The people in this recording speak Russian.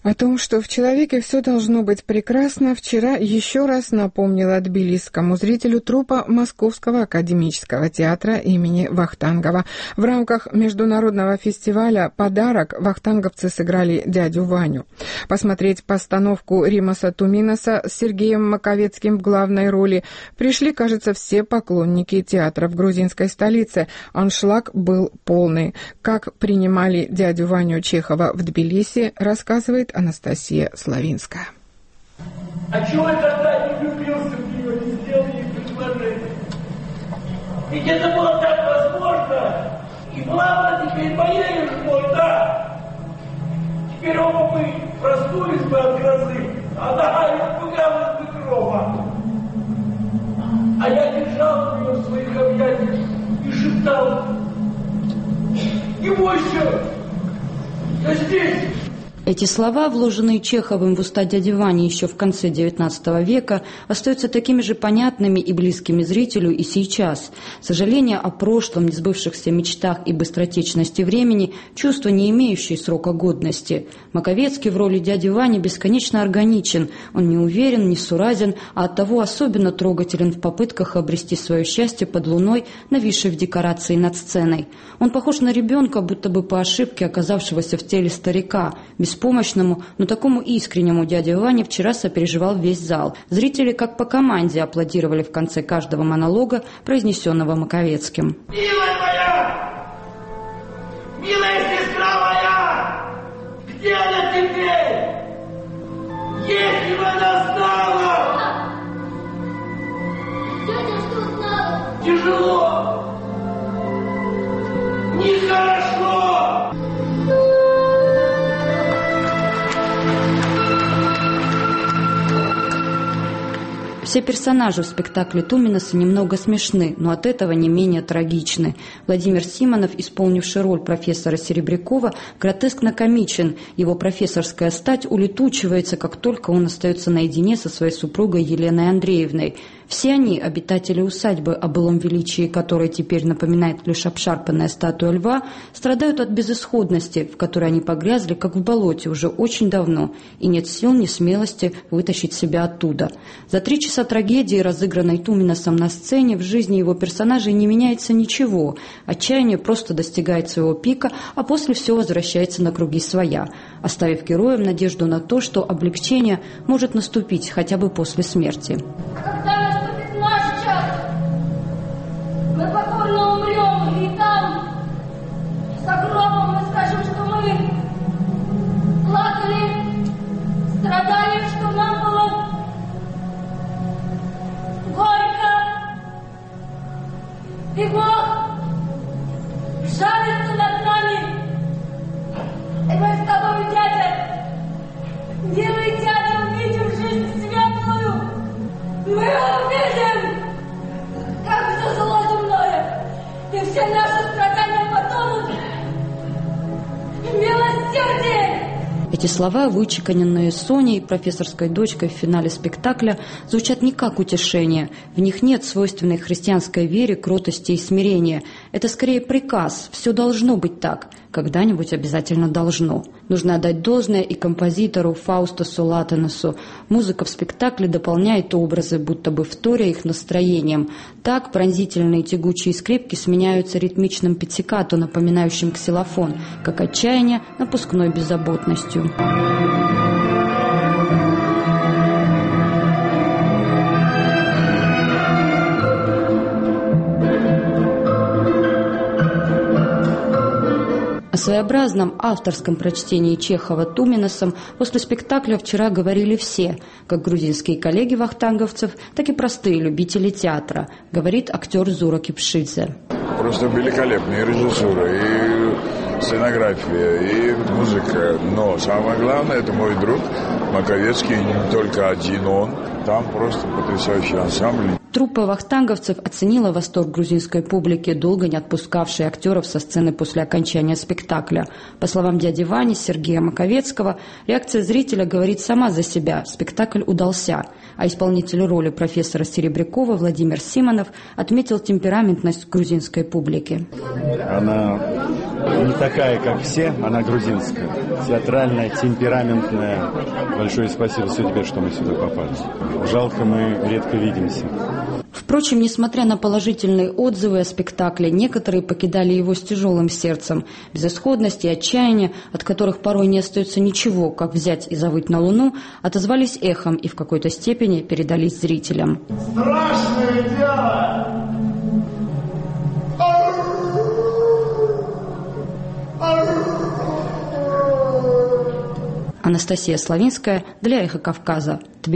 О том, что в человеке все должно быть прекрасно, вчера еще раз напомнила тбилисскому зрителю труппа Московского академического театра имени Вахтангова. В рамках международного фестиваля «Подарок» вахтанговцы сыграли «Дядю Ваню». Посмотреть постановку Римаса Туминаса с Сергеем Маковецким в главной роли пришли, кажется, все поклонники театра в грузинской столице. Аншлаг был полный. Как принимали «Дядю Ваню» Чехова в Тбилиси, рассказывает Анастасия Славинская. А чего я тогда не влюбился в нее, не сделал ей предложение? Ведь это было так возможно. И главное, теперь моей женой, да. Теперь оба мы проснулись бы от грозы, а нога испугалась бы грома. А я держал ее в своих объятиях и шептал: не бойся, я здесь. Эти слова, вложенные Чеховым в уста дяди Вани еще в конце XIX века, остаются такими же понятными и близкими зрителю и сейчас. Сожаление о прошлом, несбывшихся мечтах и быстротечности времени – чувства, не имеющие срока годности. Маковецкий в роли дяди Вани бесконечно органичен, он не уверен, не суразен, а оттого особенно трогателен в попытках обрести свое счастье под луной, нависшей в декорации над сценой. Он похож на ребенка, будто бы по ошибке оказавшегося в теле старика, беспомощному, но такому искреннему дяде Ване вчера сопереживал весь зал. Зрители как по команде аплодировали в конце каждого монолога, произнесенного Маковецким. Милая моя! Милая сестра моя! Где она теперь? Если бы она знала! Дядя, что знала? Тяжело! Нехорошо! Все персонажи в спектакле Туминаса немного смешны, но от этого не менее трагичны. Владимир Симонов, исполнивший роль профессора Серебрякова, гротескно комичен. Его профессорская стать улетучивается, как только он остается наедине со своей супругой Еленой Андреевной. Все они, обитатели усадьбы, о былом величии которой теперь напоминает лишь обшарпанная статуя льва, страдают от безысходности, в которой они погрязли, как в болоте, уже очень давно, и нет сил ни смелости вытащить себя оттуда. За 3 часа трагедии, разыгранной Туминасом на сцене, в жизни его персонажей не меняется ничего. Отчаяние просто достигает своего пика, а после все возвращается на круги своя, оставив героям надежду на то, что облегчение может наступить хотя бы после смерти. Когда наступит наш час, мы покорно умрем, и там, за гробом, мы скажем, что мы плакали, страдали, что нам было горько, и Бог жалится над нами. И мы с тобой, дядя, милый дядя, увидим жизнь светлую. Мы увидим, как все зло земное и все наши страдания потонут в милосердии. Эти слова, вычеканенные Соней, профессорской дочкой в финале спектакля, звучат не как утешение. В них нет свойственной христианской вере, кротости и смирения. Это скорее приказ. Все должно быть так. Когда-нибудь обязательно должно. Нужно отдать должное и композитору Фаустасу Латенесу. Музыка в спектакле дополняет образы, будто бы вторя их настроением. Так пронзительные тягучие скрипки сменяются ритмичным пиццикато, напоминающим ксилофон, как отчаяние напускной беззаботностью. О своеобразном авторском прочтении Чехова Туминасом после спектакля вчера говорили все, как грузинские коллеги вахтанговцев, так и простые любители театра, говорит актер Зура Кипшидзе. Просто великолепная режиссура, и сценография, и музыка. Но самое главное, это мой друг Маковецкий, не только один он. там просто потрясающий ансамбль. Труппа вахтанговцев оценила восторг грузинской публики, долго не отпускавшей актеров со сцены после окончания спектакля. По словам дяди Вани, Сергея Маковецкого, реакция зрителя говорит сама за себя. Спектакль удался. А исполнитель роли профессора Серебрякова Владимир Симонов отметил темпераментность грузинской публики. Она не такая, как все, она грузинская, театральная, темпераментная. Большое спасибо судьбе, что мы сюда попали. Жалко, мы редко видимся. Впрочем, несмотря на положительные отзывы о спектакле, некоторые покидали его с тяжелым сердцем. Безысходность и отчаяние, от которых порой не остается ничего, как взять и завыть на луну, отозвались эхом и в какой-то степени передались зрителям. Страшное дело! Анастасия Славинская для «Эхо Кавказа».